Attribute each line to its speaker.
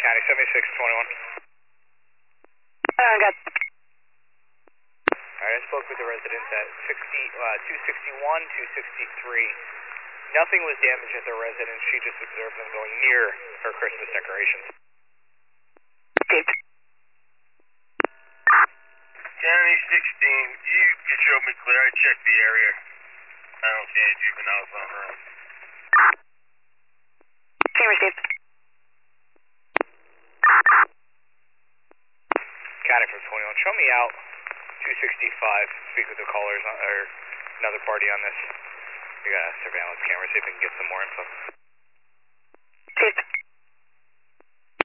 Speaker 1: County 7621.
Speaker 2: I got.
Speaker 1: Alright, I spoke with the residents at 261, 263. Nothing was damaged at their residence. She just observed them going near her Christmas decorations.
Speaker 2: Received.
Speaker 3: County 16, you can show me clear. I checked the area. I don't see any juveniles on around.
Speaker 2: Team received.
Speaker 1: County from 21. Show me out 265. Speak with the callers or another party on this. We got a surveillance camera. See if we can get some more info.
Speaker 2: Received.